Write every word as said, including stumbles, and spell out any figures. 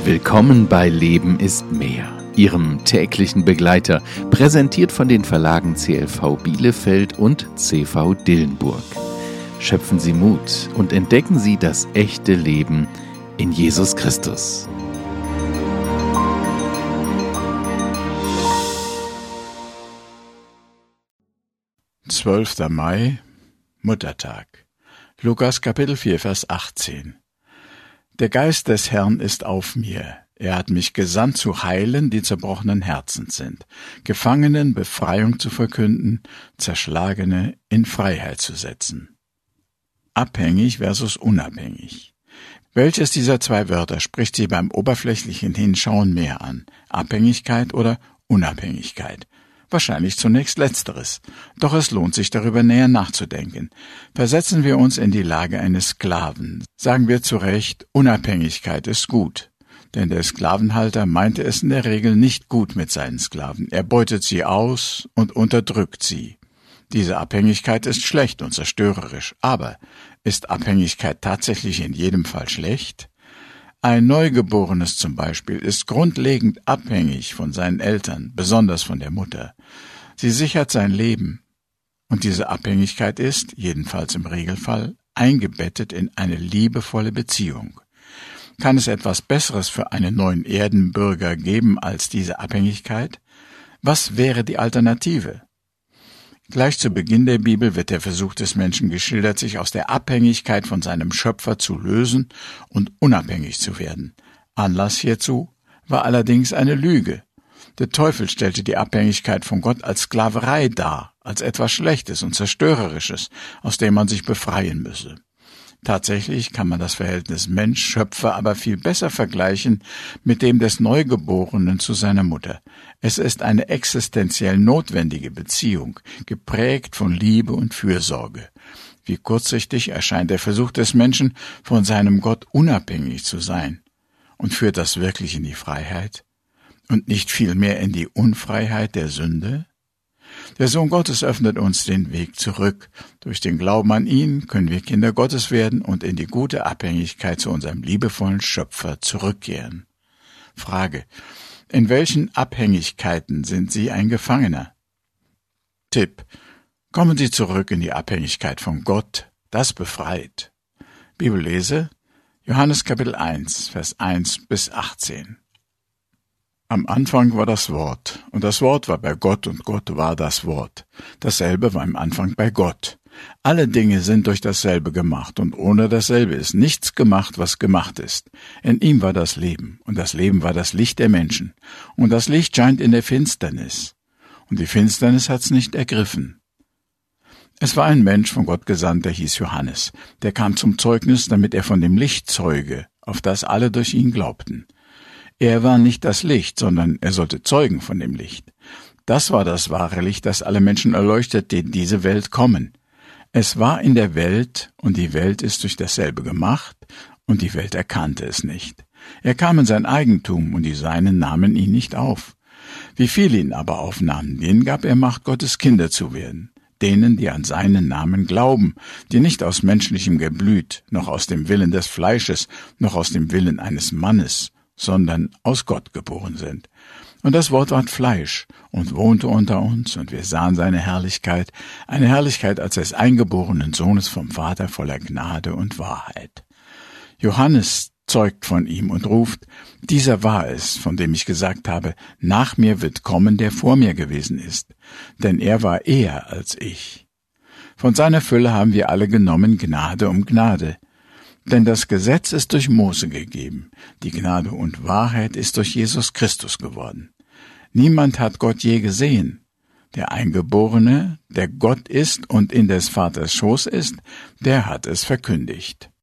Willkommen bei Leben ist mehr, Ihrem täglichen Begleiter, präsentiert von den Verlagen C L V Bielefeld und C V Dillenburg. Schöpfen Sie Mut und entdecken Sie das echte Leben in Jesus Christus. zwölfter Mai, Muttertag. Lukas Kapitel vier, Vers achtzehn. Der Geist des Herrn ist auf mir. Er hat mich gesandt, zu heilen, die zerbrochenen Herzens sind, Gefangenen Befreiung zu verkünden, Zerschlagene in Freiheit zu setzen. Abhängig versus unabhängig. Welches dieser zwei Wörter spricht Sie beim oberflächlichen Hinschauen mehr an? Abhängigkeit oder Unabhängigkeit? Wahrscheinlich zunächst Letzteres. Doch es lohnt sich, darüber näher nachzudenken. Versetzen wir uns in die Lage eines Sklaven. Sagen wir zu Recht, Unabhängigkeit ist gut. Denn der Sklavenhalter meinte es in der Regel nicht gut mit seinen Sklaven. Er beutet sie aus und unterdrückt sie. Diese Abhängigkeit ist schlecht und zerstörerisch. Aber ist Abhängigkeit tatsächlich in jedem Fall schlecht? Ein Neugeborenes zum Beispiel ist grundlegend abhängig von seinen Eltern, besonders von der Mutter. Sie sichert sein Leben. Und diese Abhängigkeit ist, jedenfalls im Regelfall, eingebettet in eine liebevolle Beziehung. Kann es etwas Besseres für einen neuen Erdenbürger geben als diese Abhängigkeit? Was wäre die Alternative? Gleich zu Beginn der Bibel wird der Versuch des Menschen geschildert, sich aus der Abhängigkeit von seinem Schöpfer zu lösen und unabhängig zu werden. Anlass hierzu war allerdings eine Lüge. Der Teufel stellte die Abhängigkeit von Gott als Sklaverei dar, als etwas Schlechtes und Zerstörerisches, aus dem man sich befreien müsse. Tatsächlich kann man das Verhältnis Mensch-Schöpfer aber viel besser vergleichen mit dem des Neugeborenen zu seiner Mutter. Es ist eine existenziell notwendige Beziehung, geprägt von Liebe und Fürsorge. Wie kurzsichtig erscheint der Versuch des Menschen, von seinem Gott unabhängig zu sein. Und führt das wirklich in die Freiheit? Und nicht vielmehr in die Unfreiheit der Sünde? Der Sohn Gottes öffnet uns den Weg zurück. Durch den Glauben an ihn können wir Kinder Gottes werden und in die gute Abhängigkeit zu unserem liebevollen Schöpfer zurückkehren. Frage: In welchen Abhängigkeiten sind Sie ein Gefangener? Tipp: Kommen Sie zurück in die Abhängigkeit von Gott, das befreit. Bibellese: Johannes Kapitel eins, Vers eins bis achtzehn. Am Anfang war das Wort, und das Wort war bei Gott, und Gott war das Wort. Dasselbe war im Anfang bei Gott. Alle Dinge sind durch dasselbe gemacht, und ohne dasselbe ist nichts gemacht, was gemacht ist. In ihm war das Leben, und das Leben war das Licht der Menschen. Und das Licht scheint in der Finsternis, und die Finsternis hat's nicht ergriffen. Es war ein Mensch von Gott gesandt, der hieß Johannes. Der kam zum Zeugnis, damit er von dem Licht zeuge, auf das alle durch ihn glaubten. Er war nicht das Licht, sondern er sollte zeugen von dem Licht. Das war das wahre Licht, das alle Menschen erleuchtet, die in diese Welt kommen. Es war in der Welt, und die Welt ist durch dasselbe gemacht, und die Welt erkannte es nicht. Er kam in sein Eigentum, und die Seinen nahmen ihn nicht auf. Wie viele ihn aber aufnahmen, denen gab er Macht, Gottes Kinder zu werden. Denen, die an seinen Namen glauben, die nicht aus menschlichem Geblüt, noch aus dem Willen des Fleisches, noch aus dem Willen eines Mannes, sondern aus Gott geboren sind. Und das Wort ward Fleisch und wohnte unter uns, und wir sahen seine Herrlichkeit, eine Herrlichkeit als des eingeborenen Sohnes vom Vater, voller Gnade und Wahrheit. Johannes zeugt von ihm und ruft: Dieser war es, von dem ich gesagt habe, nach mir wird kommen, der vor mir gewesen ist, denn er war eher als ich. Von seiner Fülle haben wir alle genommen, Gnade um Gnade. Denn das Gesetz ist durch Mose gegeben, die Gnade und Wahrheit ist durch Jesus Christus geworden. Niemand hat Gott je gesehen. Der Eingeborene, der Gott ist und in des Vaters Schoß ist, der hat es verkündigt.